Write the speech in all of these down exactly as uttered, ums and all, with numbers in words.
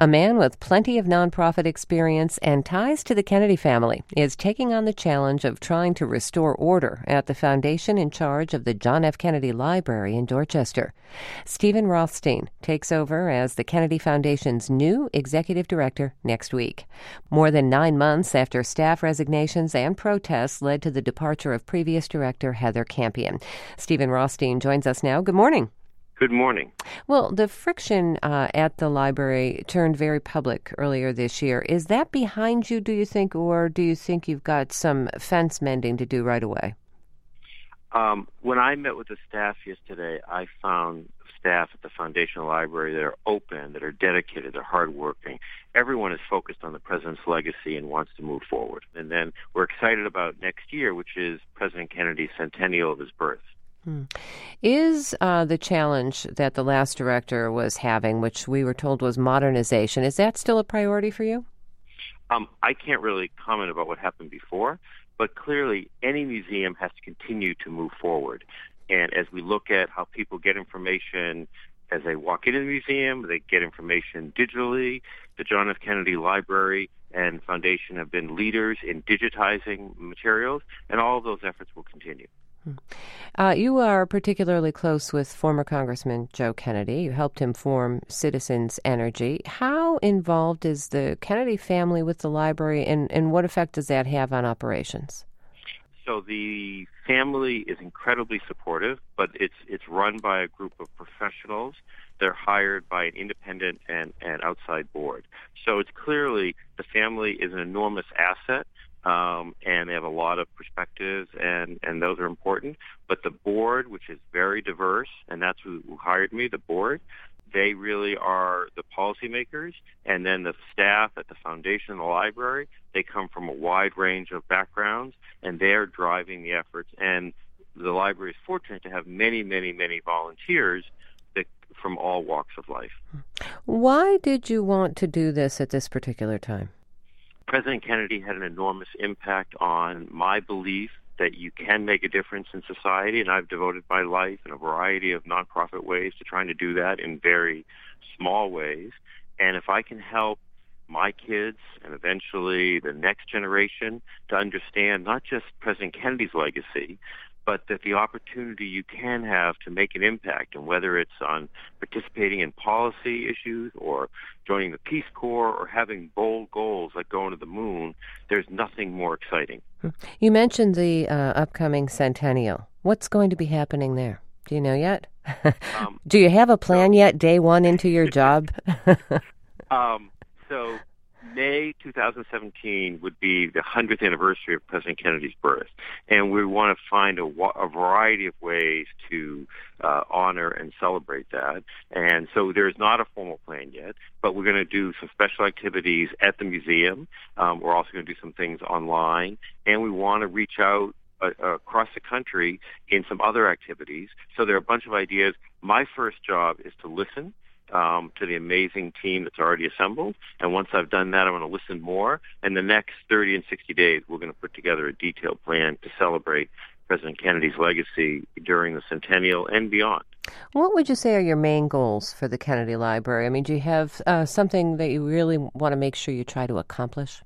A man with plenty of nonprofit experience and ties to the Kennedy family is taking on the challenge of trying to restore order at the foundation in charge of the John F. Kennedy Library in Dorchester. Stephen Rothstein takes over as the Kennedy Foundation's new executive director next week. More than nine months after staff resignations and protests led to the departure of previous director Heather Campion. Stephen Rothstein joins us now. Good morning. Good morning. Well, the friction uh, at the library turned very public earlier this year. Is that behind you, do you think, or do you think you've got some fence mending to do right away? Um, when I met with the staff yesterday, I found staff at the Foundation Library that are open, that are dedicated, they're hardworking. Everyone is focused on the president's legacy and wants to move forward. And then we're excited about next year, which is President Kennedy's centennial of his birth. Hmm. Is uh, the challenge that the last director was having, which we were told was modernization, is that still a priority for you? Um, I can't really comment about what happened before, but clearly any museum has to continue to move forward. And as we look at how people get information as they walk into the museum, they get information digitally. The John F. Kennedy Library and Foundation have been leaders in digitizing materials, and all of those efforts will continue. Uh, you are particularly close with former Congressman Joe Kennedy. You helped him form Citizens Energy. How involved is the Kennedy family with the library, and, and what effect does that have on operations? So the family is incredibly supportive, but it's it's run by a group of professionals. They're hired by an independent and, and outside board. So it's clearly the family is an enormous asset. Um, and they have a lot of perspectives, and, and those are important. But the board, which is very diverse, and that's who, who hired me, the board, they really are the policymakers. And then the staff at the foundation and the library, they come from a wide range of backgrounds, and they're driving the efforts. And the library is fortunate to have many, many, many volunteers that, from all walks of life. Why did you want to do this at this particular time? President Kennedy had an enormous impact on my belief that you can make a difference in society, and I've devoted my life in a variety of nonprofit ways to trying to do that in very small ways. And if I can help my kids and eventually the next generation to understand not just President Kennedy's legacy, but that the opportunity you can have to make an impact, and whether it's on participating in policy issues or joining the Peace Corps or having bold goals like going to the moon, there's nothing more exciting. You mentioned the uh, upcoming centennial. What's going to be happening there? Do you know yet? um, Do you have a plan so, yet, day one into your job? um, so May twenty seventeen would be the hundredth anniversary of President Kennedy's birth, and we want to find a, a variety of ways to uh, honor and celebrate that. And so there's not a formal plan yet, but we're going to do some special activities at the museum. Um, we're also going to do some things online, and we want to reach out uh, across the country in some other activities. So there are a bunch of ideas. My first job is to listen Um, to the amazing team that's already assembled. And once I've done that, I'm going to listen more. And the next thirty and sixty days, we're going to put together a detailed plan to celebrate President Kennedy's legacy during the centennial and beyond. What would you say are your main goals for the Kennedy Library? I mean, do you have uh, something that you really want to make sure you try to accomplish?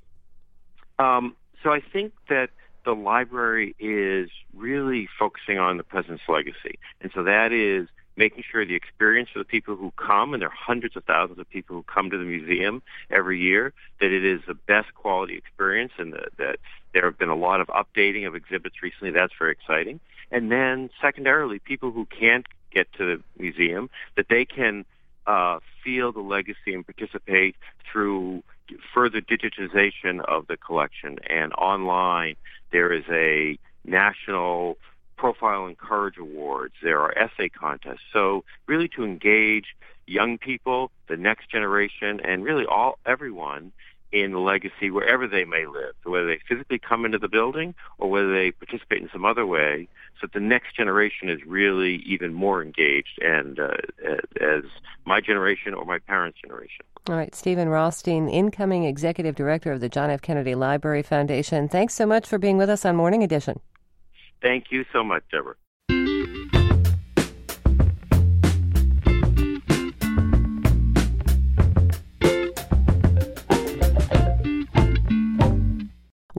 Um, so I think that the library is really focusing on the president's legacy. And so that is making sure the experience for the people who come, and there are hundreds of thousands of people who come to the museum every year, that it is the best quality experience, and the, that there have been a lot of updating of exhibits recently. That's very exciting. And then secondarily, people who can't get to the museum, that they can uh, feel the legacy and participate through further digitization of the collection. And online, there is a national Profile and Courage Awards. There are essay contests. So really to engage young people, the next generation, and really all everyone in the legacy wherever they may live, so whether they physically come into the building or whether they participate in some other way, so that the next generation is really even more engaged, and uh, as my generation or my parents' generation. All right, Stephen Rothstein, incoming Executive Director of the John F. Kennedy Library Foundation. Thanks so much for being with us on Morning Edition. Thank you so much, Deborah.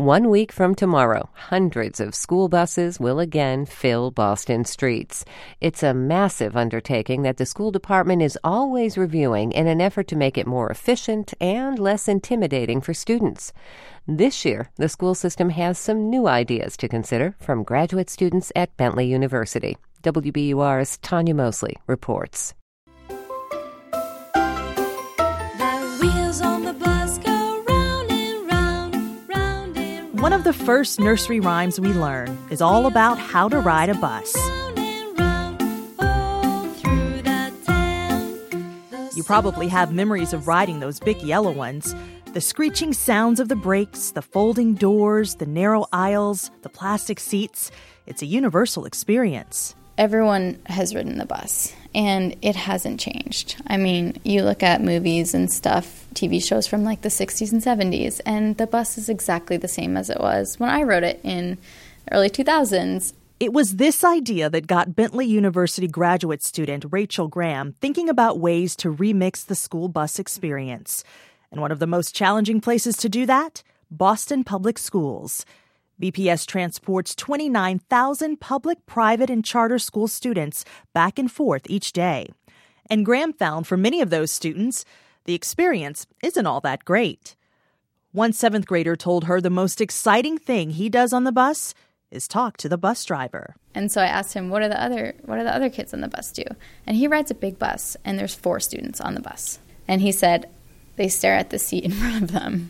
One week from tomorrow, hundreds of school buses will again fill Boston streets. It's a massive undertaking that the school department is always reviewing in an effort to make it more efficient and less intimidating for students. This year, the school system has some new ideas to consider from graduate students at Bentley University. W B U R's Tanya Mosley reports. One of the first nursery rhymes we learn is all about how to ride a bus. You probably have memories of riding those big yellow ones. The screeching sounds of the brakes, the folding doors, the narrow aisles, the plastic seats. It's a universal experience. Everyone has ridden the bus, and it hasn't changed. I mean, you look at movies and stuff, T V shows from like the sixties and seventies, and the bus is exactly the same as it was when I rode it in the early two thousands. It was this idea that got Bentley University graduate student Rachel Graham thinking about ways to remix the school bus experience. And one of the most challenging places to do that? Boston Public Schools. B P S transports twenty-nine thousand public, private, and charter school students back and forth each day. And Graham found for many of those students, the experience isn't all that great. One seventh grader told her the most exciting thing he does on the bus is talk to the bus driver. And so I asked him, what are the other what are the other kids on the bus do? And he rides a big bus, and there's four students on the bus. And he said they stare at the seat in front of them.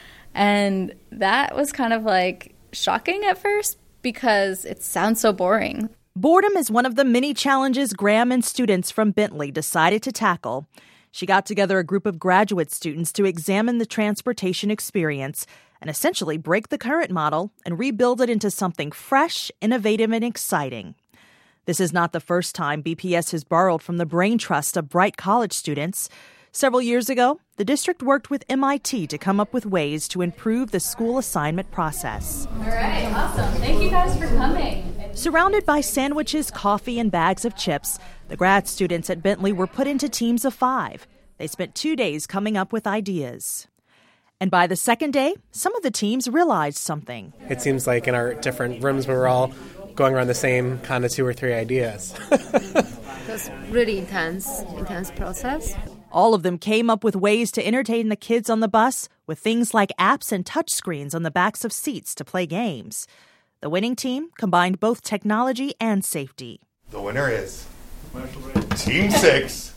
And that was kind of like shocking at first because it sounds so boring. Boredom is one of the many challenges Graham and students from Bentley decided to tackle. She got together a group of graduate students to examine the transportation experience and essentially break the current model and rebuild it into something fresh, innovative, and exciting. This is not the first time B P S has borrowed from the brain trust of bright college students. Several years ago, the district worked with M I T to come up with ways to improve the school assignment process. All right, awesome. Thank you guys for coming. Surrounded by sandwiches, coffee, and bags of chips, the grad students at Bentley were put into teams of five. They spent two days coming up with ideas. And by the second day, some of the teams realized something. It seems like in our different rooms we were all going around the same kind of two or three ideas. It was really intense, intense process. All of them came up with ways to entertain the kids on the bus with things like apps and touchscreens on the backs of seats to play games. The winning team combined both technology and safety. The winner is Team Six.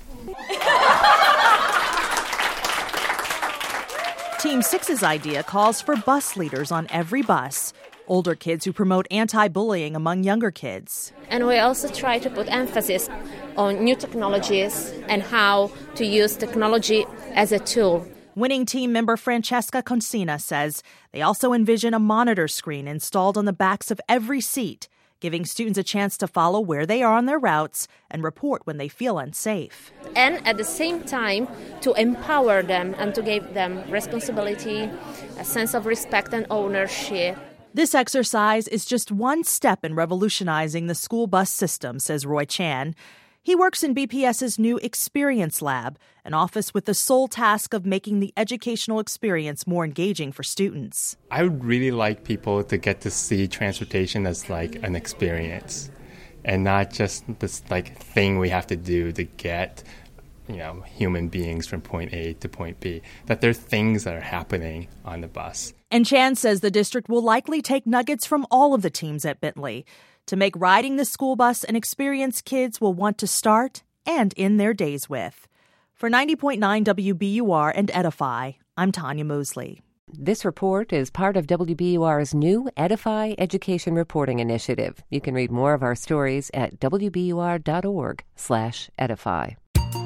Team Six's idea calls for bus leaders on every bus, older kids who promote anti-bullying among younger kids. And we also try to put emphasis on new technologies and how to use technology as a tool. Winning team member Francesca Consina says they also envision a monitor screen installed on the backs of every seat, giving students a chance to follow where they are on their routes and report when they feel unsafe. And at the same time, to empower them and to give them responsibility, a sense of respect and ownership. This exercise is just one step in revolutionizing the school bus system, says Roy Chan. He works in BPS's new Experience Lab, an office with the sole task of making the educational experience more engaging for students. I would really like people to get to see transportation as like an experience and not just this like thing we have to do to get, you know, human beings from point A to point B, that there are things that are happening on the bus. And Chan says the district will likely take nuggets from all of the teams at Bentley to make riding the school bus an experience kids will want to start and end their days with. For ninety point nine W B U R and Edify, I'm Tanya Mosley. This report is part of W B U R's new Edify Education Reporting Initiative. You can read more of our stories at W B U R dot org slash edify.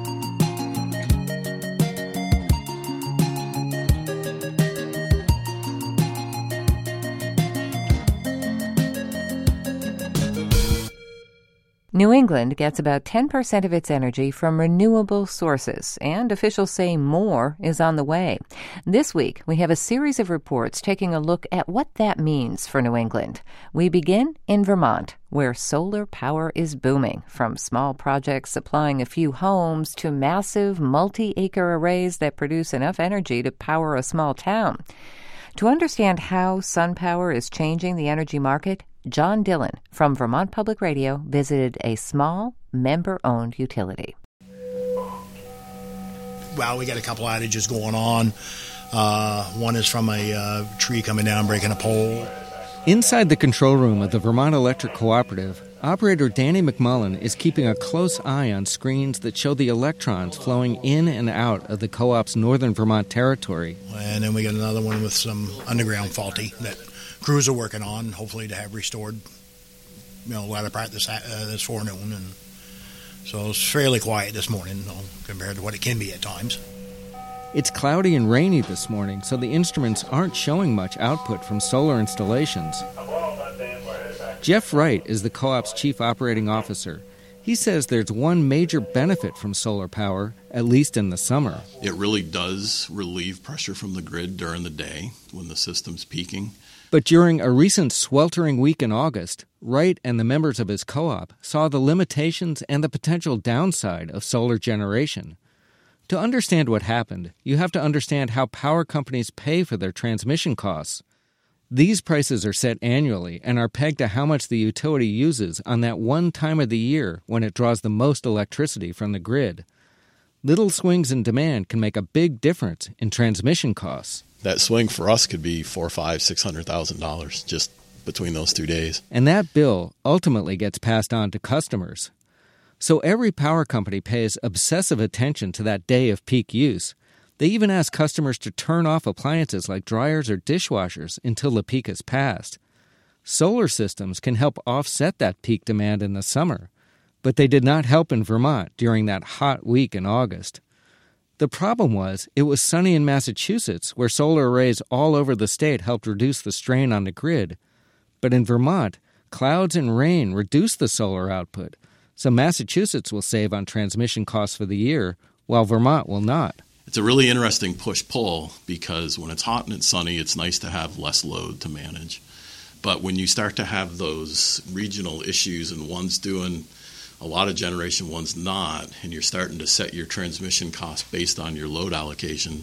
New England gets about ten percent of its energy from renewable sources, and officials say more is on the way. This week, we have a series of reports taking a look at what that means for New England. We begin in Vermont, where solar power is booming, from small projects supplying a few homes to massive multi-acre arrays that produce enough energy to power a small town. To understand how SunPower is changing the energy market, John Dillon from Vermont Public Radio visited a small, member-owned utility. Well, we got a couple outages going on. Uh, one is from a uh, tree coming down, breaking a pole. Inside the control room of the Vermont Electric Cooperative, operator Danny McMullen is keeping a close eye on screens that show the electrons flowing in and out of the co-op's northern Vermont territory. And then we got another one with some underground faulty that crews are working on, hopefully to have restored, you know, latter part this, uh, this forenoon. And so it's fairly quiet this morning, you know, compared to what it can be at times. It's cloudy and rainy this morning, so the instruments aren't showing much output from solar installations. Jeff Wright is the co-op's chief operating officer. He says there's one major benefit from solar power, at least in the summer. It really does relieve pressure from the grid during the day when the system's peaking. But during a recent sweltering week in August, Wright and the members of his co-op saw the limitations and the potential downside of solar generation. To understand what happened, you have to understand how power companies pay for their transmission costs. These prices are set annually and are pegged to how much the utility uses on that one time of the year when it draws the most electricity from the grid. Little swings in demand can make a big difference in transmission costs. That swing for us could be four, five, six hundred thousand dollars just between those two days. And that bill ultimately gets passed on to customers. So every power company pays obsessive attention to that day of peak use. They even ask customers to turn off appliances like dryers or dishwashers until the peak has passed. Solar systems can help offset that peak demand in the summer, but they did not help in Vermont during that hot week in August. The problem was it was sunny in Massachusetts, where solar arrays all over the state helped reduce the strain on the grid. But in Vermont, clouds and rain reduced the solar output, so Massachusetts will save on transmission costs for the year, while Vermont will not. It's a really interesting push-pull because when it's hot and it's sunny, it's nice to have less load to manage. But when you start to have those regional issues and one's doing a lot of generation, one's not, and you're starting to set your transmission costs based on your load allocation,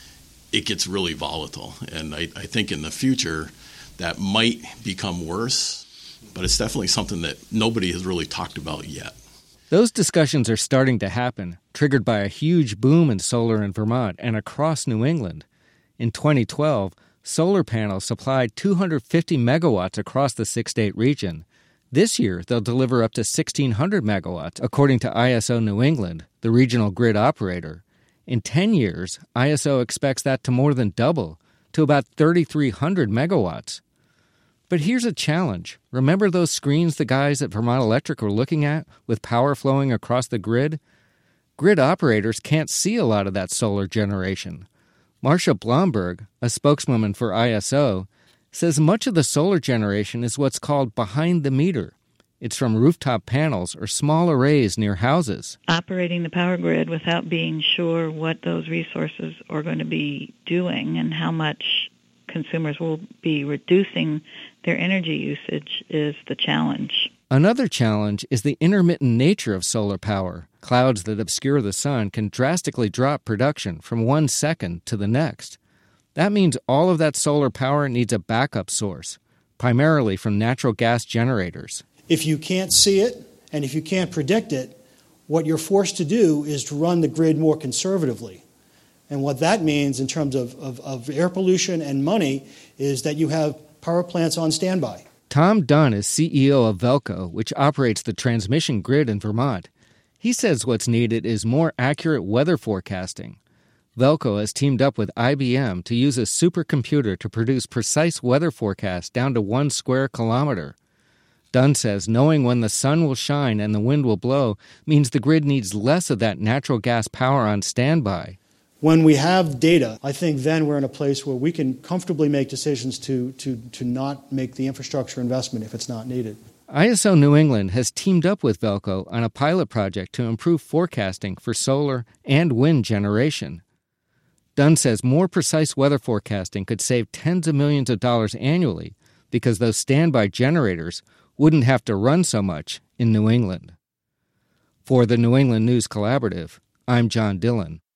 it gets really volatile. And I, I think in the future that might become worse, but it's definitely something that nobody has really talked about yet. Those discussions are starting to happen, triggered by a huge boom in solar in Vermont and across New England. In twenty twelve, solar panels supplied two hundred fifty megawatts across the six-state region. This year, they'll deliver up to sixteen hundred megawatts, according to I S O New England, the regional grid operator. In ten years, I S O expects that to more than double, to about thirty-three hundred megawatts. But here's a challenge. Remember those screens the guys at Vermont Electric were looking at with power flowing across the grid? Grid operators can't see a lot of that solar generation. Marcia Blomberg, a spokeswoman for I S O, says much of the solar generation is what's called behind the meter. It's from rooftop panels or small arrays near houses. Operating the power grid without being sure what those resources are going to be doing and how much consumers will be reducing their energy usage is the challenge. Another challenge is the intermittent nature of solar power. Clouds that obscure the sun can drastically drop production from one second to the next. That means all of that solar power needs a backup source, primarily from natural gas generators. If you can't see it and if you can't predict it, what you're forced to do is to run the grid more conservatively. And what that means in terms of, of, of air pollution and money is that you have power plants on standby. Tom Dunn is C E O of Velco, which operates the transmission grid in Vermont. He says what's needed is more accurate weather forecasting. Velco has teamed up with I B M to use a supercomputer to produce precise weather forecasts down to one square kilometer. Dunn says knowing when the sun will shine and the wind will blow means the grid needs less of that natural gas power on standby. When we have data, I think then we're in a place where we can comfortably make decisions to, to, to not make the infrastructure investment if it's not needed. I S O New England has teamed up with Velco on a pilot project to improve forecasting for solar and wind generation. Dunn says more precise weather forecasting could save tens of millions of dollars annually because those standby generators wouldn't have to run so much in New England. For the New England News Collaborative, I'm John Dillon.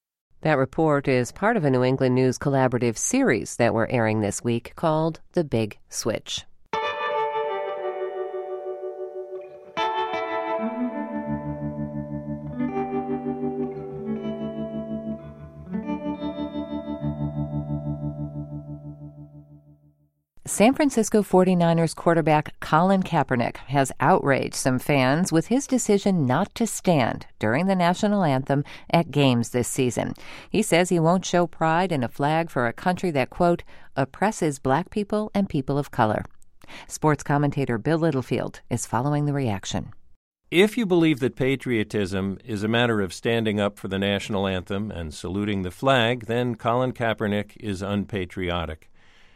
That report is part of a New England News Collaborative series that we're airing this week called The Big Switch. San Francisco forty-niners quarterback Colin Kaepernick has outraged some fans with his decision not to stand during the national anthem at games this season. He says he won't show pride in a flag for a country that, quote, oppresses black people and people of color. Sports commentator Bill Littlefield is following the reaction. If you believe that patriotism is a matter of standing up for the national anthem and saluting the flag, then Colin Kaepernick is unpatriotic.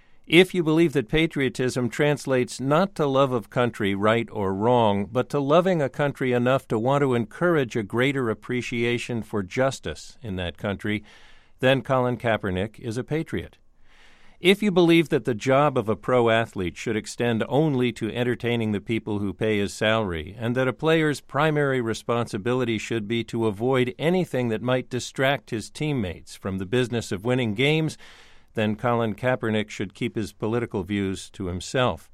If you believe that patriotism translates not to love of country, right or wrong, but to loving a country enough to want to encourage a greater appreciation for justice in that country, then Colin Kaepernick is a patriot. If you believe that the job of a pro athlete should extend only to entertaining the people who pay his salary, and that a player's primary responsibility should be to avoid anything that might distract his teammates from the business of winning games, then Colin Kaepernick should keep his political views to himself.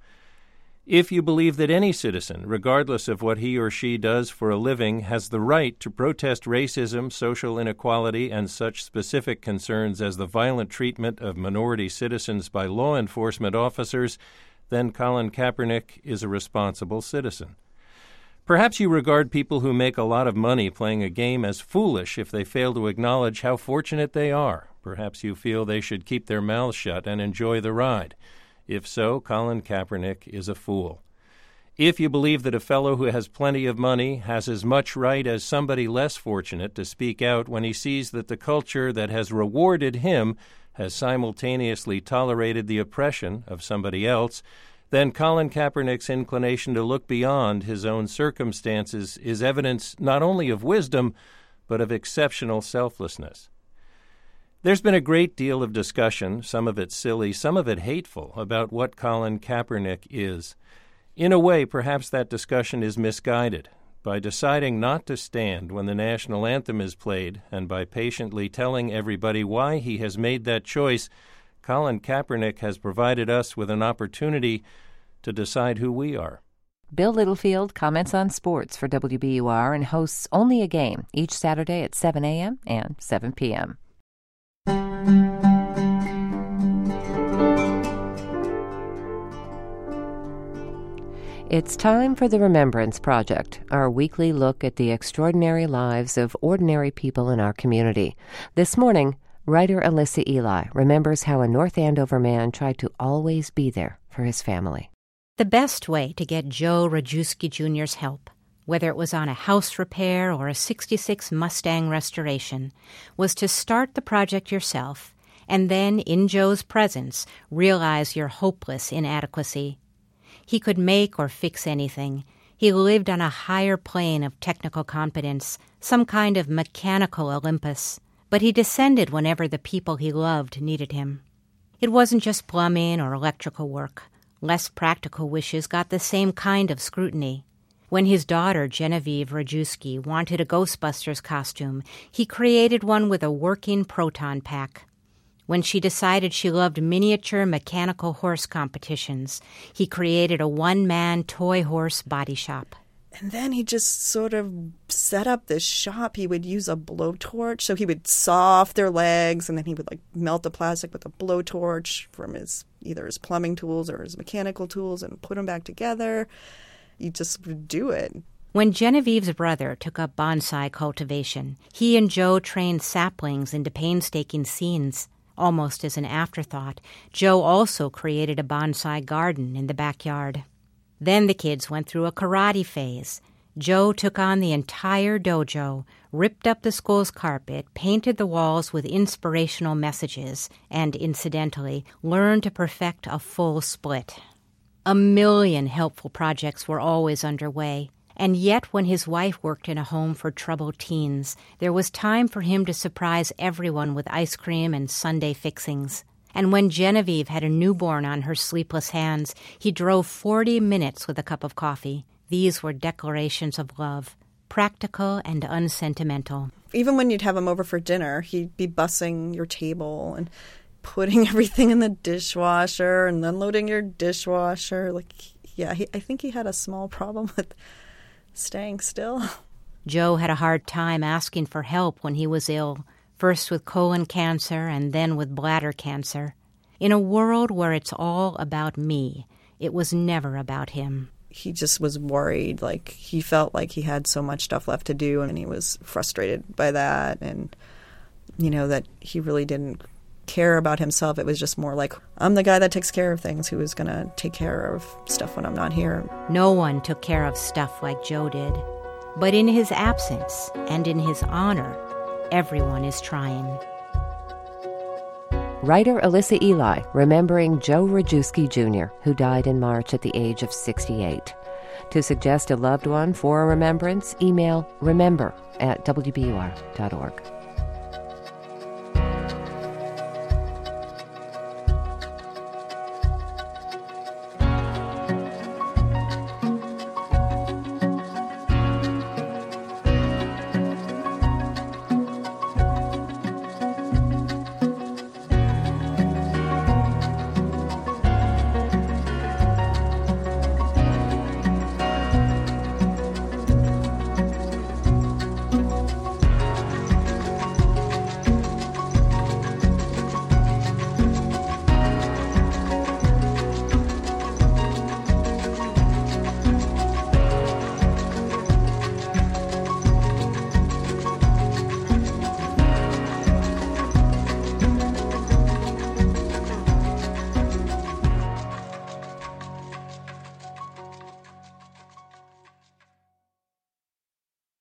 If you believe that any citizen, regardless of what he or she does for a living, has the right to protest racism, social inequality, and such specific concerns as the violent treatment of minority citizens by law enforcement officers, then Colin Kaepernick is a responsible citizen. Perhaps you regard people who make a lot of money playing a game as foolish if they fail to acknowledge how fortunate they are. Perhaps you feel they should keep their mouths shut and enjoy the ride. If so, Colin Kaepernick is a fool. If you believe that a fellow who has plenty of money has as much right as somebody less fortunate to speak out when he sees that the culture that has rewarded him has simultaneously tolerated the oppression of somebody else, then Colin Kaepernick's inclination to look beyond his own circumstances is evidence not only of wisdom, but of exceptional selflessness. There's been a great deal of discussion, some of it silly, some of it hateful, about what Colin Kaepernick is. In a way, perhaps that discussion is misguided. By deciding not to stand when the national anthem is played, and by patiently telling everybody why he has made that choice, Colin Kaepernick has provided us with an opportunity to decide who we are. Bill Littlefield comments on sports for W B U R and hosts Only a Game each Saturday at seven a.m. and seven p.m. It's time for the Remembrance Project, our weekly look at the extraordinary lives of ordinary people in our community. This morning, writer Alyssa Eli remembers how a North Andover man tried to always be there for his family. The best way to get Joe Rajewski Junior's help, whether it was on a house repair or a sixty-six Mustang restoration, was to start the project yourself and then, in Joe's presence, realize your hopeless inadequacy. He could make or fix anything. He lived on a higher plane of technical competence, some kind of mechanical Olympus, but he descended whenever the people he loved needed him. It wasn't just plumbing or electrical work. Less practical wishes got the same kind of scrutiny. When his daughter, Genevieve Rajewski, wanted a Ghostbusters costume, he created one with a working proton pack. When she decided she loved miniature mechanical horse competitions, he created a one-man toy horse body shop. And then he just sort of set up this shop. He would use a blowtorch. So he would saw off their legs, and then he would like melt the plastic with a blowtorch from his either his plumbing tools or his mechanical tools and put them back together. You just would do it. When Genevieve's brother took up bonsai cultivation, he and Joe trained saplings into painstaking scenes. Almost as an afterthought, Joe also created a bonsai garden in the backyard. Then the kids went through a karate phase. Joe took on the entire dojo, ripped up the school's carpet, painted the walls with inspirational messages, and, incidentally, learned to perfect a full split. A million helpful projects were always underway. And yet, when his wife worked in a home for troubled teens, there was time for him to surprise everyone with ice cream and Sunday fixings. And when Genevieve had a newborn on her sleepless hands, he drove forty minutes with a cup of coffee. These were declarations of love. practical and unsentimental. Even when you'd have him over for dinner, he'd be bussing your table and putting everything in the dishwasher and unloading your dishwasher. Like, yeah, he, I think he had a small problem with staying still. Joe had a hard time asking for help when he was ill, first with colon cancer and then with bladder cancer. In a world where it's all about me, it was never about him. He just was worried. Like, he felt like he had so much stuff left to do, and he was frustrated by that. And, you know, that he really didn't care about himself. It was just more like, I'm the guy that takes care of things, who is going to take care of stuff when I'm not here. No one took care of stuff like Joe did. But in his absence and in his honor, everyone is trying. Writer Alyssa Eli remembering Joe Rajewski Junior, who died in March at the age of sixty-eight. To suggest a loved one for a remembrance, email remember at w b u r dot org.